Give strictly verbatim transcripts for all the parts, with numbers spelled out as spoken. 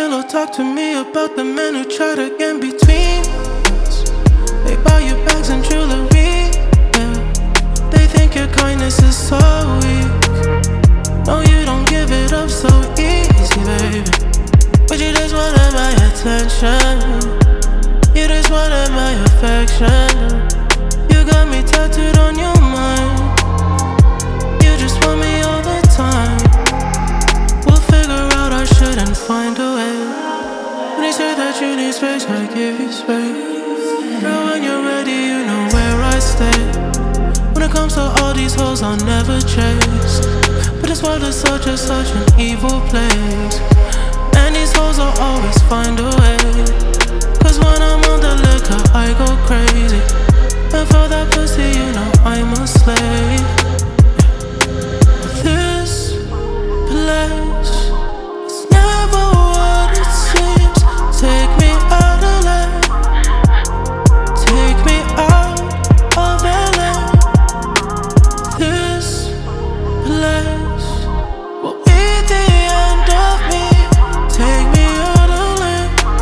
pillow, talk to me about the men who try to get in between us. They buy you bags and jewelry, yeah. They think your kindness is so weak. No, you don't give it up so easy, baby. But you just wanted my attention. You just wanted my affection. You got me tattooed on your mind. You just want me all the time. We'll figure out our shit and find a way. When you say that you need space, I give you space. Girl, when you're ready, you know where I stay. When it comes to all these hoes, I'll never chase. But this world is such a, such an evil place. And these hoes will always find a way. Cause when I'm on the liquor, I go crazy. And for that pussy, you know I'm a slave. This place is never what it seems. Take me out of L A. Take me out of L A. This place will be the end of me. Take me out of L A.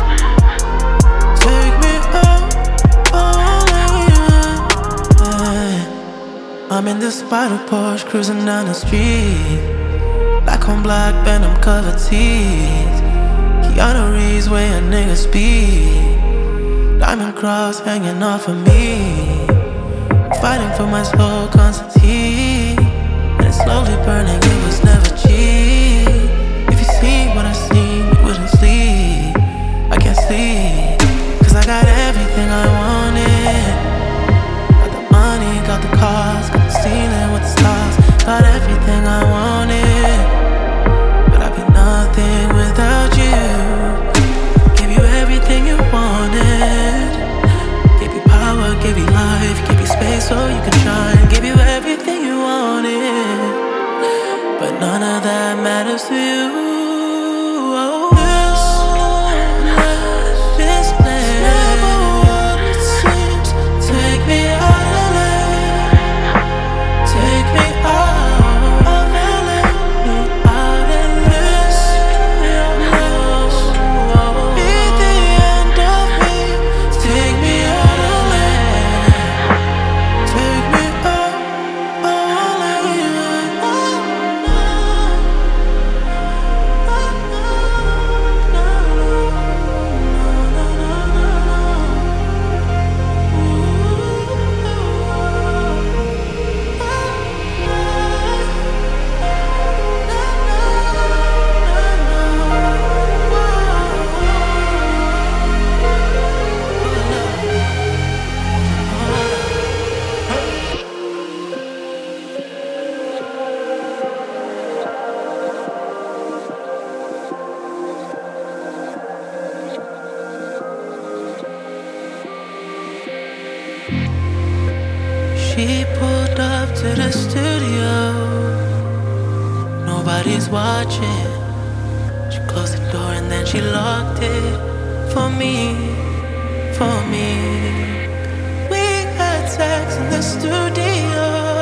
Take me out of L A. I'm in this spider Porsche cruising down the street. Black on black, Venom covered teeth. Keanu Reeves way a nigga speed. Diamond cross hanging off of me. Fighting for my soul, Constantine. And it's slowly burning, it was never cheap. If you see what I seen, you wouldn't sleep. I can't sleep, cause I got everything I wanted. Got the money, got the cars, got the ceiling with the stars. Got everything I wanted, but I'd be nothing without you. Give you everything you wanted. Give you power, give you life, give you space so you can shine. Give you everything you wanted, but none of that matters to you. This place never what it seems. Take me out of L A. Take me out of L A. Out of this place be the end of me. Take me out of L A. Take me out of L A. She pulled up to the studio. Nobody's watching. She closed the door and then she locked it. For me, for me. We had sex in the studio.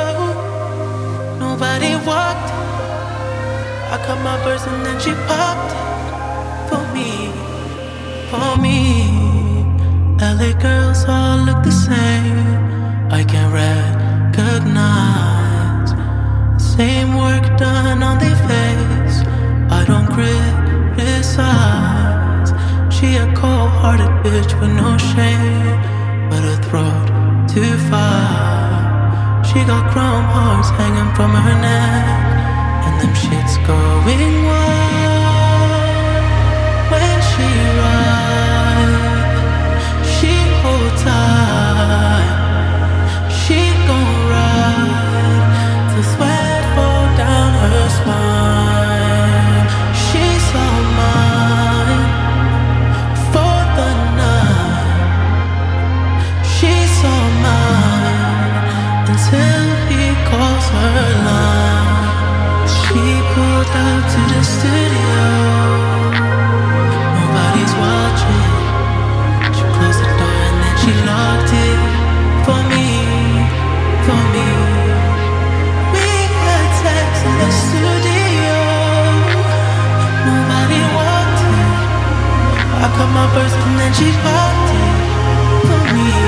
Nobody walked it. I cut my burst and then she popped it. For me, for me. L A girls all look the same. I can recognize the same work done on their face. I don't criticize. She a cold-hearted bitch with no shame, but her throat too far. She got chrome hearts hanging from her neck, and them shits going wild. When she rides, she hold tight. She gon' ride till sweat fall down her spine. She's all mine for the night. She's all mine until he calls her line. She pulled up to the studio. my purse and then she popped it for me.